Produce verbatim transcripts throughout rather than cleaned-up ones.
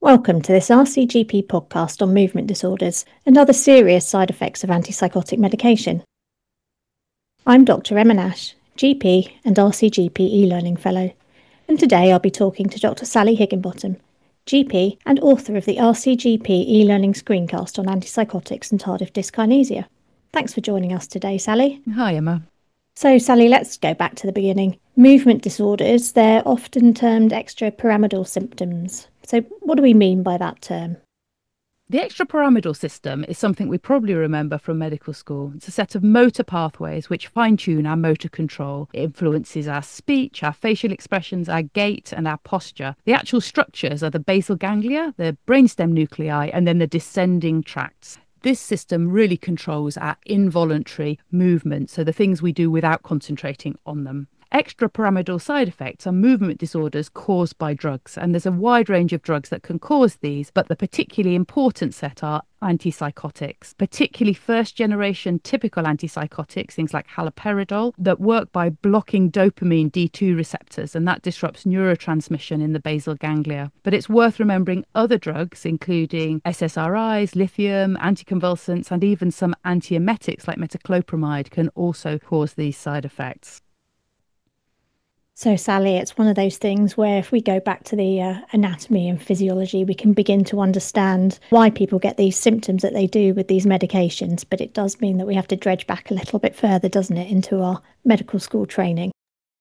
Welcome to this R C G P podcast on movement disorders and other serious side effects of antipsychotic medication. I'm Doctor Emma Nash, G P and R C G P e-learning fellow, and today I'll be talking to Doctor Sally Higginbottom, G P and author of the R C G P e-learning screencast on antipsychotics and tardive dyskinesia. Thanks for joining us today, Sally. Hi, Emma. So, Sally, let's go back to the beginning. Movement disorders, they're often termed extrapyramidal symptoms. So what do we mean by that term? The extrapyramidal system is something we probably remember from medical school. It's a set of motor pathways which fine-tune our motor control. It influences our speech, our facial expressions, our gait and our posture. The actual structures are the basal ganglia, the brainstem nuclei, and then the descending tracts. This system really controls our involuntary movement, so the things we do without concentrating on them. Extrapyramidal side effects are movement disorders caused by drugs, and there's a wide range of drugs that can cause these, but the particularly important set are antipsychotics, particularly first-generation typical antipsychotics, things like haloperidol, that work by blocking dopamine D two receptors, and that disrupts neurotransmission in the basal ganglia. But it's worth remembering other drugs, including S S R Is, lithium, anticonvulsants, and even some antiemetics like metoclopramide can also cause these side effects. So, Sally, it's one of those things where if we go back to the uh, anatomy and physiology, we can begin to understand why people get these symptoms that they do with these medications. But it does mean that we have to dredge back a little bit further, doesn't it, into our medical school training.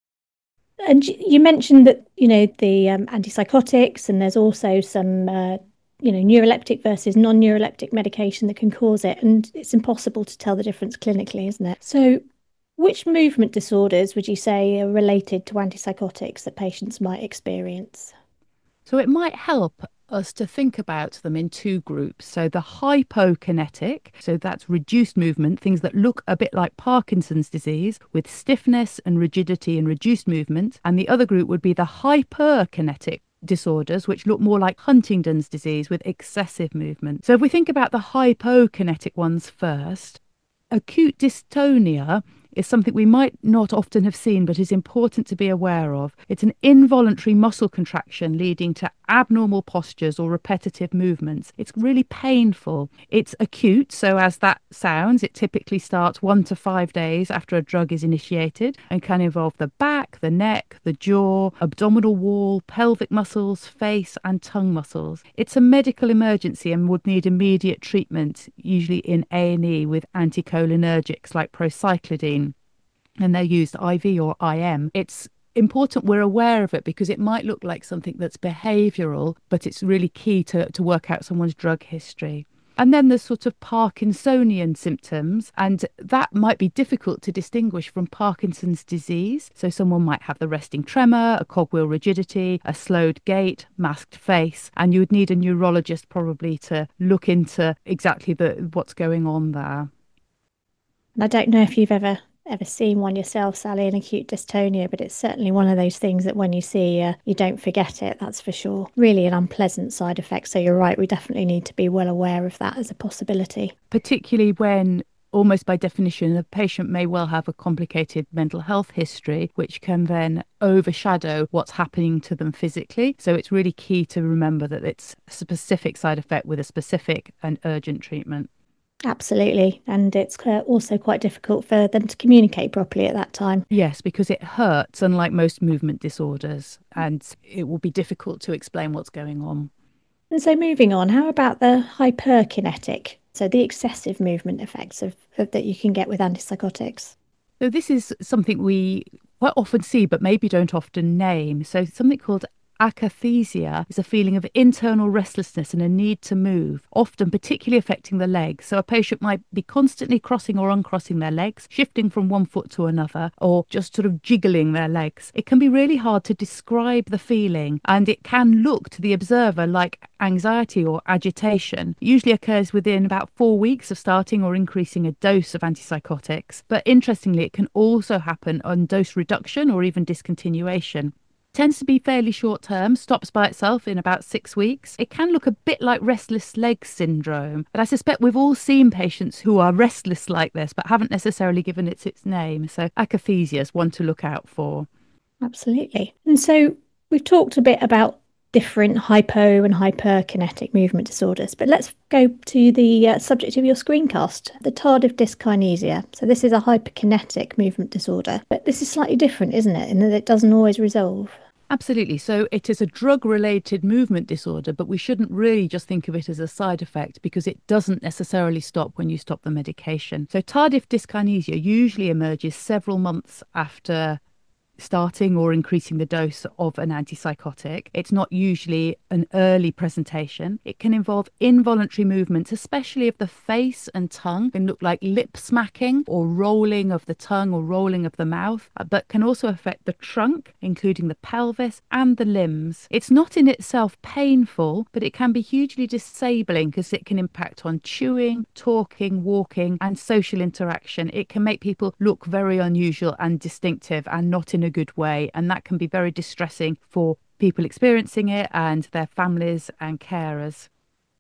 And you mentioned that, you know, the um, antipsychotics, and there's also some, uh, you know, neuroleptic versus non-neuroleptic medication that can cause it. And it's impossible to tell the difference clinically, isn't it? So which movement disorders would you say are related to antipsychotics that patients might experience? So it might help us to think about them in two groups. So the hypokinetic, so that's reduced movement, things that look a bit like Parkinson's disease with stiffness and rigidity and reduced movement. And the other group would be the hyperkinetic disorders, which look more like Huntington's disease with excessive movement. So if we think about the hypokinetic ones first, acute dystonia is something we might not often have seen but is important to be aware of. It's an involuntary muscle contraction leading to abnormal postures or repetitive movements. It's really painful. It's acute, so as that sounds, it typically starts one to five days after a drug is initiated and can involve the back, the neck, the jaw, abdominal wall, pelvic muscles, face and tongue muscles. It's a medical emergency and would need immediate treatment, usually in A and E with anticholinergics like procyclidine, and they're used I V or I M. It's important we're aware of it because it might look like something that's behavioural, but it's really key to, to work out someone's drug history. And then there's sort of Parkinsonian symptoms, and that might be difficult to distinguish from Parkinson's disease. So someone might have the resting tremor, a cogwheel rigidity, a slowed gait, masked face, and you would need a neurologist probably to look into exactly the what's going on there. And I don't know if you've ever ever seen one yourself, Sally, in acute dystonia, but it's certainly one of those things that when you see, uh, you don't forget it, that's for sure. Really an unpleasant side effect. So you're right, we definitely need to be well aware of that as a possibility. Particularly when, almost by definition, a patient may well have a complicated mental health history, which can then overshadow what's happening to them physically. So it's really key to remember that it's a specific side effect with a specific and urgent treatment. Absolutely. And it's also quite difficult for them to communicate properly at that time. Yes, because it hurts, unlike most movement disorders, and it will be difficult to explain what's going on. And so moving on, how about the hyperkinetic? So the excessive movement effects of, of that you can get with antipsychotics. So this is something we quite often see, but maybe don't often name. So something called akathisia is a feeling of internal restlessness and a need to move, often particularly affecting the legs. So a patient might be constantly crossing or uncrossing their legs, shifting from one foot to another, or just sort of jiggling their legs. It can be really hard to describe the feeling, and it can look to the observer like anxiety or agitation. It usually occurs within about four weeks of starting or increasing a dose of antipsychotics. But interestingly, it can also happen on dose reduction or even discontinuation. Tends to be fairly short term, stops by itself in about six weeks. It can look a bit like restless legs syndrome, but I suspect we've all seen patients who are restless like this but haven't necessarily given it its name. So akathisia is one to look out for. Absolutely. And so we've talked a bit about different hypo and hyperkinetic movement disorders. But let's go to the uh, subject of your screencast, the tardive dyskinesia. So this is a hyperkinetic movement disorder, but this is slightly different, isn't it, in that it doesn't always resolve? Absolutely. So it is a drug-related movement disorder, but we shouldn't really just think of it as a side effect because it doesn't necessarily stop when you stop the medication. So tardive dyskinesia usually emerges several months after starting or increasing the dose of an antipsychotic. It's not usually an early presentation. It can involve involuntary movements, especially of the face and tongue. It can look like lip smacking or rolling of the tongue or rolling of the mouth, but can also affect the trunk, including the pelvis and the limbs. It's not in itself painful, but it can be hugely disabling because it can impact on chewing, talking, walking, and social interaction. It can make people look very unusual and distinctive and not in a good way, and that can be very distressing for people experiencing it and their families and carers.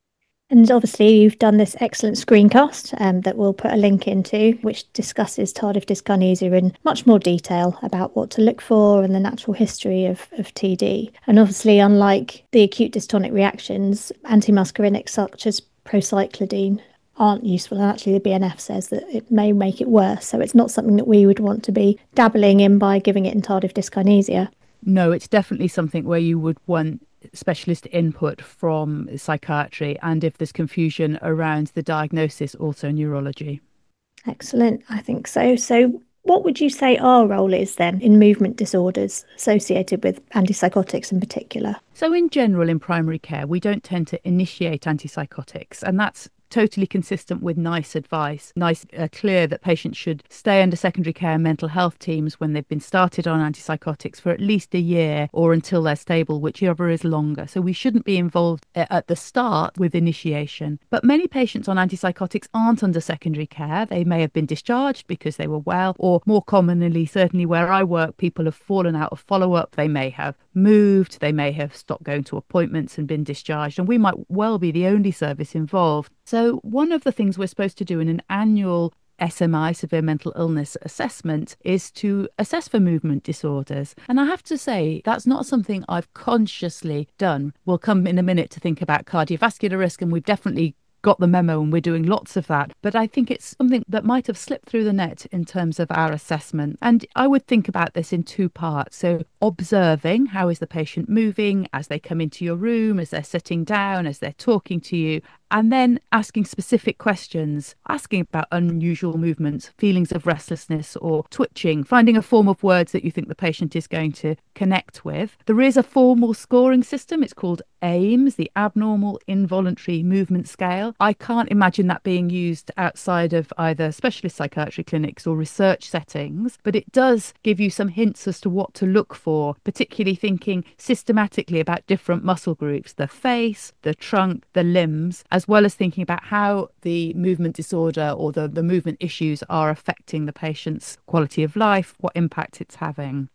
And obviously, you've done this excellent screencast um, that we'll put a link into, which discusses tardive dyskinesia in much more detail about what to look for and the natural history of, of T D. And obviously, unlike the acute dystonic reactions, antimuscarinics such as procyclidine aren't useful, and actually the B N F says that it may make it worse, so it's not something that we would want to be dabbling in by giving it in tardive dyskinesia. No, it's definitely something where you would want specialist input from psychiatry, and if there's confusion around the diagnosis, also neurology. Excellent, I think so. So what would you say our role is then in movement disorders associated with antipsychotics in particular? So in general, in primary care, we don't tend to initiate antipsychotics, and that's totally consistent with NICE advice. NICE are clear that patients should stay under secondary care mental health teams when they've been started on antipsychotics for at least a year or until they're stable, whichever is longer. So we shouldn't be involved at the start with initiation. But many patients on antipsychotics aren't under secondary care. They may have been discharged because they were well, or more commonly, certainly where I work, people have fallen out of follow-up. They may have moved, they may have stopped going to appointments and been discharged, and we might well be the only service involved. So one of the things we're supposed to do in an annual S M I, severe mental illness assessment, is to assess for movement disorders. And I have to say, that's not something I've consciously done. We'll come in a minute to think about cardiovascular risk, and we've definitely got the memo and we're doing lots of that. But I think it's something that might have slipped through the net in terms of our assessment. And I would think about this in two parts. So observing, how is the patient moving as they come into your room, as they're sitting down, as they're talking to you, and then asking specific questions, asking about unusual movements, feelings of restlessness or twitching, finding a form of words that you think the patient is going to connect with. There is a formal scoring system. It's called AIMS, the Abnormal Involuntary Movement Scale. I can't imagine that being used outside of either specialist psychiatry clinics or research settings, but it does give you some hints as to what to look for, particularly thinking systematically about different muscle groups, the face, the trunk, the limbs, as well as thinking about how the movement disorder or the, the movement issues are affecting the patient's quality of life, what impact it's having.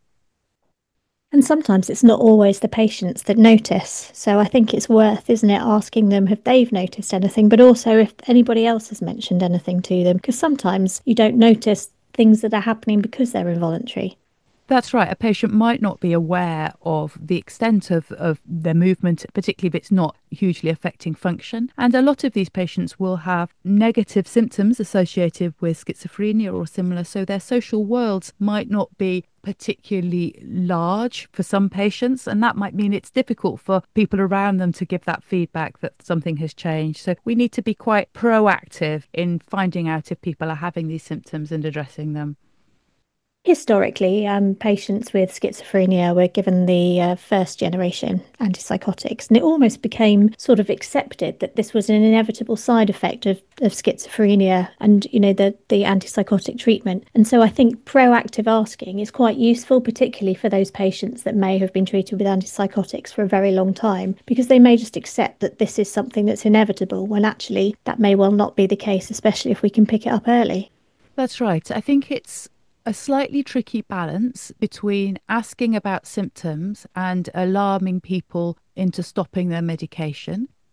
And sometimes it's not always the patients that notice. So I think it's worth, isn't it, asking them if they've noticed anything, but also if anybody else has mentioned anything to them, because sometimes you don't notice things that are happening because they're involuntary. That's right. A patient might not be aware of the extent of, of their movement, particularly if it's not hugely affecting function. And a lot of these patients will have negative symptoms associated with schizophrenia or similar. So their social worlds might not be particularly large for some patients, and that might mean it's difficult for people around them to give that feedback that something has changed. So we need to be quite proactive in finding out if people are having these symptoms and addressing them. Historically, um, patients with schizophrenia were given the uh, first generation antipsychotics, and it almost became sort of accepted that this was an inevitable side effect of, of schizophrenia and, you know, the, the antipsychotic treatment. And so I think proactive asking is quite useful, particularly for those patients that may have been treated with antipsychotics for a very long time, because they may just accept that this is something that's inevitable when actually that may well not be the case, especially if we can pick it up early. That's right. I think it's a slightly tricky balance between asking about symptoms and alarming people into stopping their medication.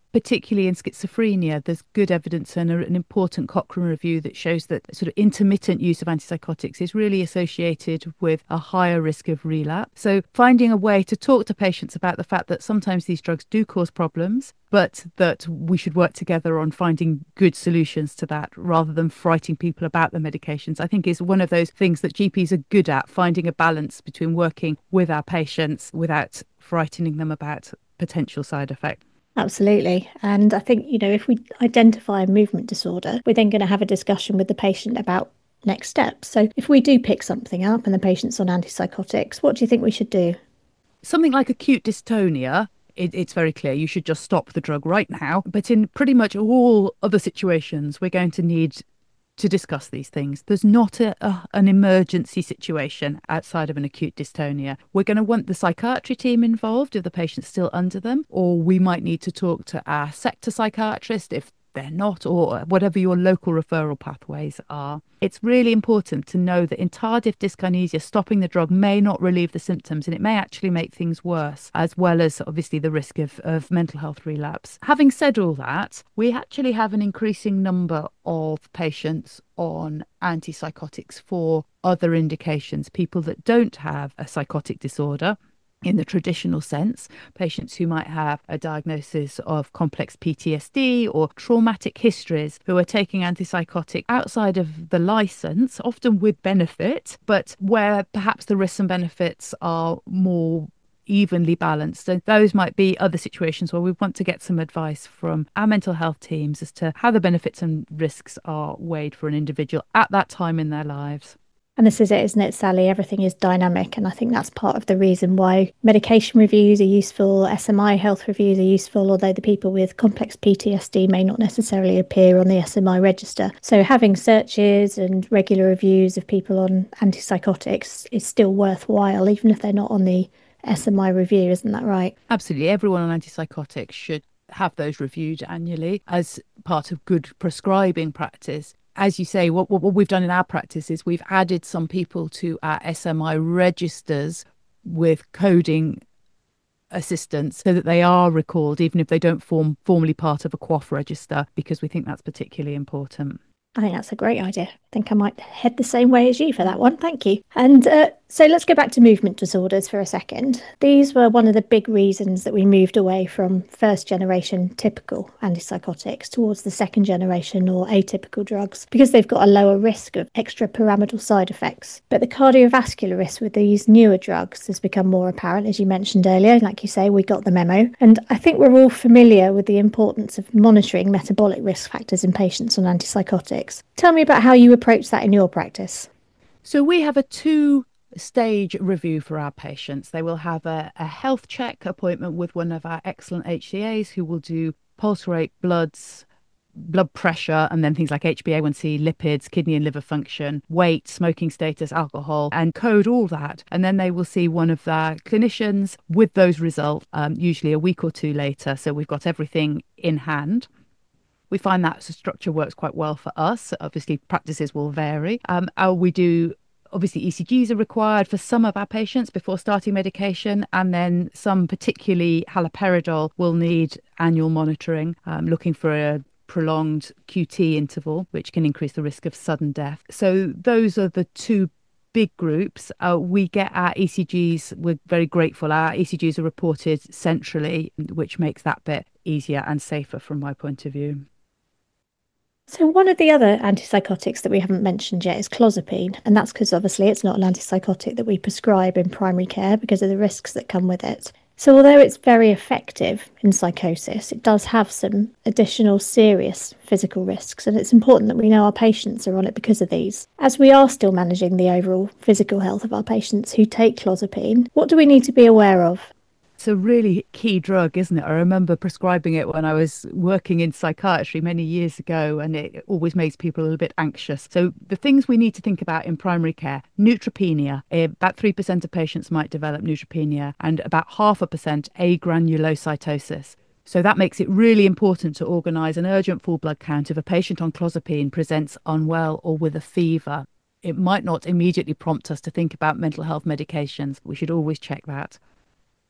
Particularly in schizophrenia, there's good evidence and an important Cochrane review that shows that sort of intermittent use of antipsychotics is really associated with a higher risk of relapse. So finding a way to talk to patients about the fact that sometimes these drugs do cause problems, but that we should work together on finding good solutions to that rather than frightening people about the medications, I think is one of those things that G Ps are good at, finding a balance between working with our patients without frightening them about potential side effects. Absolutely. And I think, you know, if we identify a movement disorder, we're then going to have a discussion with the patient about next steps. So if we do pick something up and the patient's on antipsychotics, what do you think we should do? Something like acute dystonia, it, it's very clear you should just stop the drug right now. But in pretty much all other situations, we're going to need to discuss these things. There's not a, a, an emergency situation outside of an acute dystonia. We're going to want the psychiatry team involved if the patient's still under them, or we might need to talk to our sector psychiatrist if they're not, or whatever your local referral pathways are. It's really important to know that in tardive dyskinesia, stopping the drug may not relieve the symptoms and it may actually make things worse, as well as obviously the risk of, of mental health relapse. Having said all that, we actually have an increasing number of patients on antipsychotics for other indications, people that don't have a psychotic disorder in the traditional sense, patients who might have a diagnosis of complex P T S D or traumatic histories who are taking antipsychotic outside of the license, often with benefit, but where perhaps the risks and benefits are more evenly balanced. So those might be other situations where we want to get some advice from our mental health teams as to how the benefits and risks are weighed for an individual at that time in their lives. And this is it, isn't it, Sally? Everything is dynamic. And I think that's part of the reason why medication reviews are useful, S M I health reviews are useful, although the people with complex P T S D may not necessarily appear on the S M I register. So having searches and regular reviews of people on antipsychotics is still worthwhile, even if they're not on the S M I review. Isn't that right? Absolutely. Everyone on antipsychotics should have those reviewed annually as part of good prescribing practice. As you say, what, what we've done in our practice is we've added some people to our S M I registers with coding assistance so that they are recalled, even if they don't form formally part of a Q O F register, because we think that's particularly important. I think that's a great idea. I think I might head the same way as you for that one. Thank you. And uh, so let's go back to movement disorders for a second. These were one of the big reasons that we moved away from first generation typical antipsychotics towards the second generation or atypical drugs, because they've got a lower risk of extrapyramidal side effects. But the cardiovascular risk with these newer drugs has become more apparent, as you mentioned earlier. Like you say, we got the memo. And I think we're all familiar with the importance of monitoring metabolic risk factors in patients on antipsychotics. Tell me about how you approach that in your practice. So we have a two stage review for our patients. They will have a, a health check appointment with one of our excellent H C As who will do pulse rate, bloods, blood pressure, and then things like H b A one C, lipids, kidney and liver function, weight, smoking status, alcohol, and code all that. And then they will see one of their clinicians with those results, um, usually a week or two later. So we've got everything in hand. We find that structure works quite well for us. Obviously, practices will vary. Um, uh, we do, obviously, E C Gs are required for some of our patients before starting medication, and then some, particularly haloperidol, will need annual monitoring, um, looking for a prolonged Q T interval, which can increase the risk of sudden death. So those are the two big groups. Uh, we get our E C Gs, we're very grateful. Our E C Gs are reported centrally, which makes that bit easier and safer from my point of view. So one of the other antipsychotics that we haven't mentioned yet is clozapine, and that's because obviously it's not an antipsychotic that we prescribe in primary care because of the risks that come with it. So although it's very effective in psychosis, it does have some additional serious physical risks, and it's important that we know our patients are on it because of these. As we are still managing the overall physical health of our patients who take clozapine, what do we need to be aware of? It's a really key drug, isn't it? I remember prescribing it when I was working in psychiatry many years ago, and it always makes people a little bit anxious. So the things we need to think about in primary care: neutropenia. About three percent of patients might develop neutropenia, and about half a percent agranulocytosis. So that makes it really important to organise an urgent full blood count if a patient on clozapine presents unwell or with a fever. It might not immediately prompt us to think about mental health medications. We should always check that.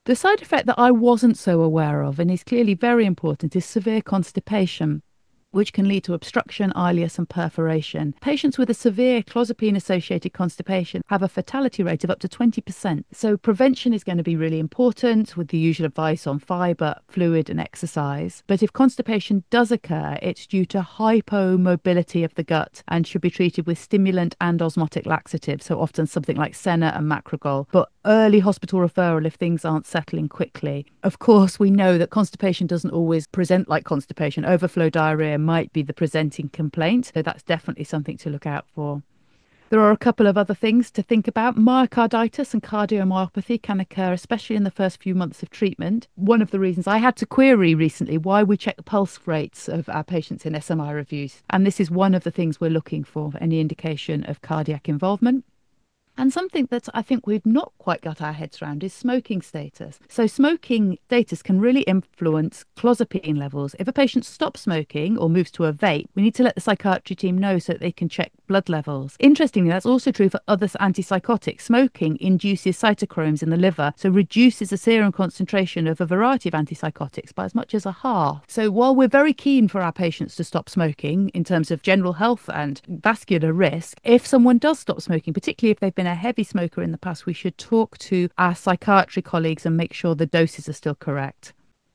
The side effect that I wasn't so aware of and is clearly very important is severe constipation, which can lead to obstruction, ileus, and perforation. Patients with a severe clozapine-associated constipation have a fatality rate of up to twenty percent. So prevention is going to be really important with the usual advice on fibre, fluid, and exercise. But if constipation does occur, it's due to hypomobility of the gut and should be treated with stimulant and osmotic laxatives, so often something like Senna and Macrogol. But early hospital referral if things aren't settling quickly. Of course, we know that constipation doesn't always present like constipation. Overflow diarrhea might be the presenting complaint, so that's definitely something to look out for. There are a couple of other things to think about. Myocarditis and cardiomyopathy can occur, especially in the first few months of treatment. One of the reasons I had to query recently why we check the pulse rates of our patients in S M I reviews. And this is one of the things we're looking for, any indication of cardiac involvement. And something that I think we've not quite got our heads around is smoking status. So smoking status can really influence clozapine levels. If a patient stops smoking or moves to a vape, we need to let the psychiatry team know so that they can check blood levels. Interestingly, that's also true for other antipsychotics. Smoking induces cytochromes in the liver, so reduces the serum concentration of a variety of antipsychotics by as much as a half. So while we're very keen for our patients to stop smoking in terms of general health and vascular risk, if someone does stop smoking, particularly if they've been a heavy smoker in the past, we should talk to our psychiatry colleagues and make sure the doses are still correct.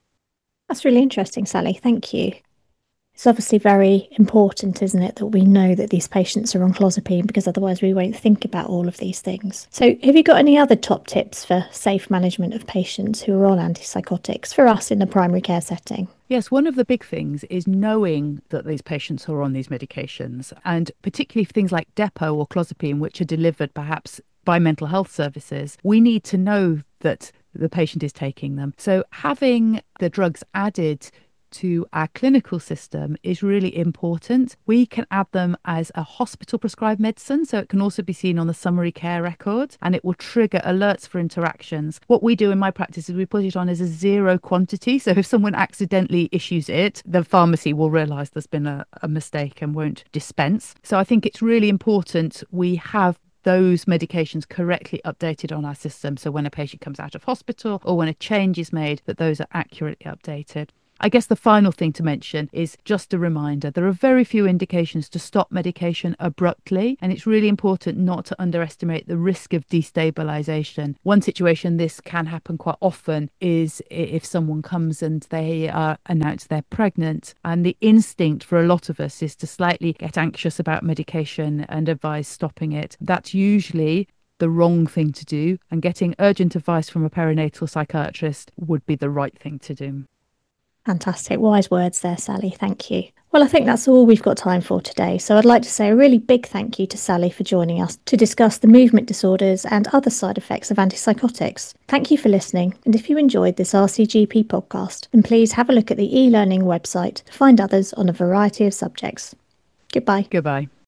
That's really interesting, Sally. Thank you. It's obviously very important, isn't it, that we know that these patients are on clozapine, because otherwise we won't think about all of these things. So have you got any other top tips for safe management of patients who are on antipsychotics for us in the primary care setting? Yes, one of the big things is knowing that these patients are on these medications, and particularly things like Depo or clozapine, which are delivered perhaps by mental health services. We need to know that the patient is taking them. So having the drugs added to our clinical system is really important. We can add them as a hospital prescribed medicine, so it can also be seen on the summary care record, and it will trigger alerts for interactions. What we do in my practice is we put it on as a zero quantity, so if someone accidentally issues it, the pharmacy will realise there's been a, a mistake and won't dispense. So I think it's really important we have those medications correctly updated on our system, so when a patient comes out of hospital or when a change is made, that those are accurately updated. I guess the final thing to mention is just a reminder. There are very few indications to stop medication abruptly, and it's really important not to underestimate the risk of destabilization. One situation this can happen quite often is if someone comes and they uh, announce they're pregnant, and the instinct for a lot of us is to slightly get anxious about medication and advise stopping it. That's usually the wrong thing to do, and getting urgent advice from a perinatal psychiatrist would be the right thing to do. Fantastic. Wise words there, Sally. Thank you. Well, I think that's all we've got time for today. So I'd like to say a really big thank you to Sally for joining us to discuss the movement disorders and other side effects of antipsychotics. Thank you for listening. And if you enjoyed this R C G P podcast, then please have a look at the e-learning website to find others on a variety of subjects. Goodbye. Goodbye.